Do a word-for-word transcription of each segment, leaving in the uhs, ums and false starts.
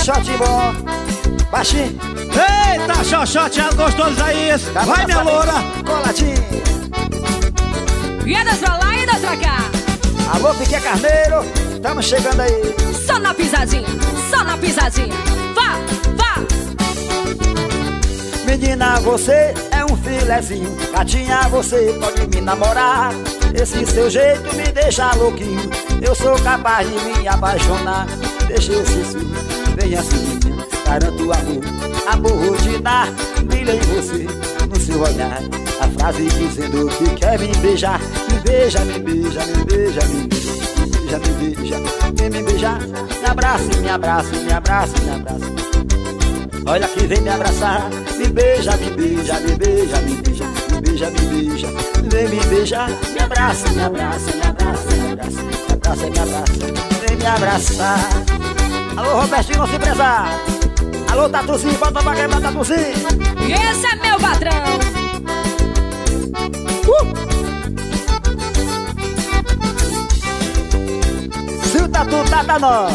xoxote bom. Baixinho. Eita, xoxoteado gostoso aí. Vai, minha loura. Coladinho. E é das pra lá e das pra cá. Alô, Piquet Carneiro. Tamo chegando aí. Só na pisadinha, só na pisadinha. Vá, vá. Menina, você é um filezinho. Gatinha, você pode me namorar. Esse seu jeito me deixa louquinho. Eu sou capaz de me apaixonar. Deixa eu ser sua, venha assim, garanto o amor. Amor vou te dar, brilha em você, no seu olhar. A frase dizendo que quer me beijar. Me beija, me beija, me beija, me beija. Me beija, me beija, vem me beijar. Me abraça, me abraça, me abraça, me abraça. Olha que vem me abraçar. Me beija, me beija, me beija, me beija. Me beija, me beija, vem me beijar. Me abraça, me abraça, me abraça, me abraça. Me abraça, me abraça, vem me abraçar. Alô, Robertinho, não se prezar. Alô, Tatuzinho, bota pra quebrar, Tatuzinho. E esse é meu patrão. uh! Se o Tatu tá pra nós.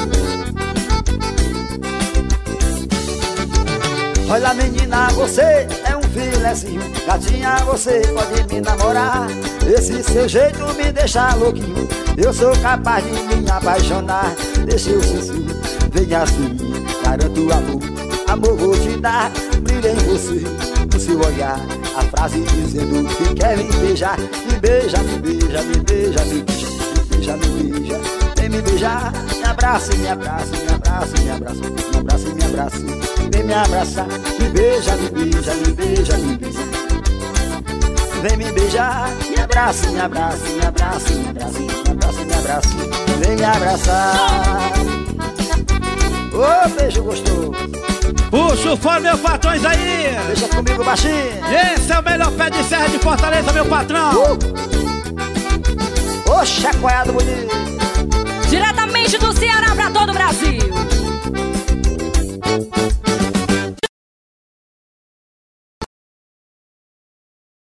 Olha, menina, você é um filezinho. Gatinha, você pode me namorar. Esse seu jeito me deixa louquinho. Eu sou capaz de me apaixonar. Deixa eu ser, venha assim, garanto o amor. Amor vou te dar, brilha em você, no seu olhar. A frase dizendo que quer me beijar. Me beija, me beija, me beija, me beija. Me beija, me beija, vem me beijar. Me abraça, me abraça, me abraça, me abraça. Me abraça, me abraça, vem me abraçar. Me beija, me beija, me beija, me beija. Vem me beijar, me abraça, me abraça, me abraça, me abraça. Me abraça, me abraça, vem me abraçar. Ô, oh, beijo gostoso. Puxa o fone, meus patrões aí. Deixa comigo, baixinho. Esse é o melhor pé de serra de Fortaleza, meu patrão. uh! Ô, chacoalhado bonito.